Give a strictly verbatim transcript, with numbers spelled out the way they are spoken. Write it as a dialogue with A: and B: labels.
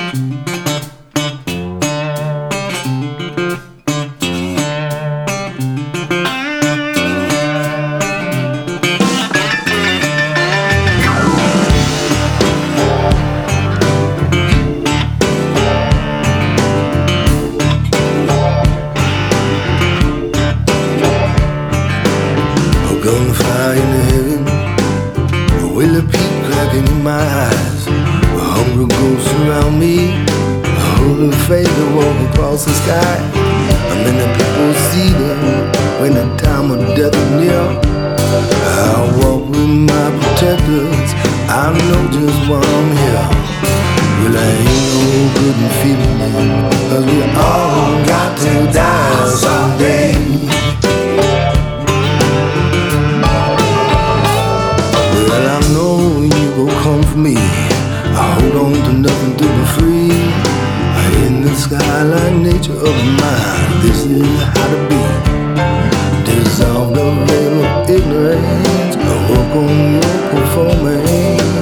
A: Gunfire in the heaven, a willow peak cracking in my eyes. A hungry ghost surround me, a holy faith that walk across the sky. And many people see them when the time of death is near. I walk with my protectors, I know just why I'm here. Well, I ain't no good in feeling it, 'cause we all got to die someday. Come for me, I hold on to nothing to be free. In the sky like nature of mine, this is how to be. Dissolve the veil of ignorance, I work on your performance.